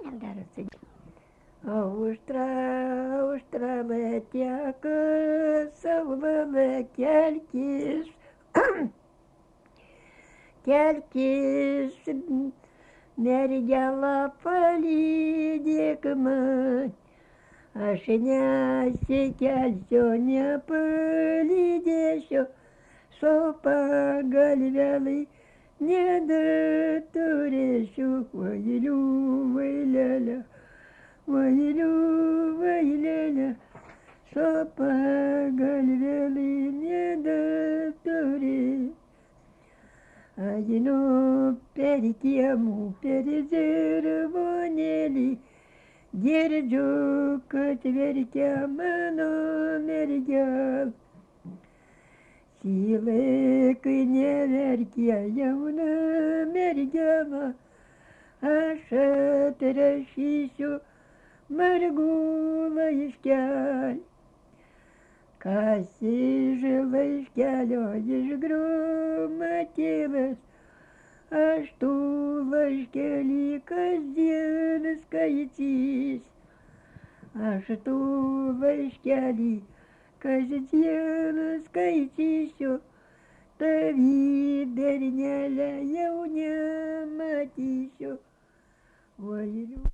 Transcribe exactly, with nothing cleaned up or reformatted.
Austra, austra letecă, saulele kelkis, kelkis, mergela palydėk man, aš nesikelsiu, nepalydėsiu, su pagalvelai nedaturėsiu, vailių vailelė. Vailiu, vailelė, su pagalvelai nedaturi. Einu per kiemų, per zirvonėlį, girdžiu, kad verkia mano mergelė. Tyliai, kai neverkia jauna mergelė, aš atrašysiu margų laiškelį, kas iš laiškelio išgrūmatyvas, aš tų laiškelį kasdien skaitys, aš tų laiškelį kasdien skaitysiu, tavį bernelę jau nematysiu. Vailiu.